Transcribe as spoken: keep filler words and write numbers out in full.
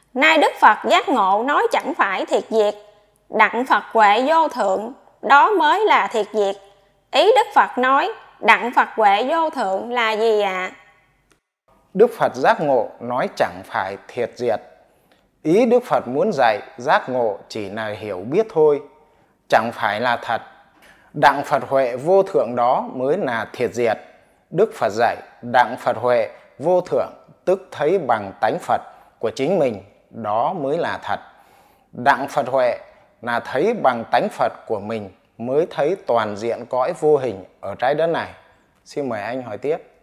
Nay Đức Phật giác ngộ nói chẳng phải thiệt diệt, đặng Phật huệ vô thượng, đó mới là thiệt diệt. Ý Đức Phật nói đặng Phật huệ vô thượng là gì ạ? À? Đức Phật giác ngộ nói chẳng phải thiệt diệt. Ý Đức Phật muốn dạy giác ngộ chỉ là hiểu biết thôi, chẳng phải là thật. Đặng Phật huệ vô thượng đó mới là thiệt diệt. Đức Phật dạy đặng Phật huệ vô thượng tức thấy bằng tánh Phật của chính mình, đó mới là thật. Đặng Phật huệ là thấy bằng tánh Phật của mình mới thấy toàn diện cõi vô hình ở trái đất này. Xin mời anh hỏi tiếp.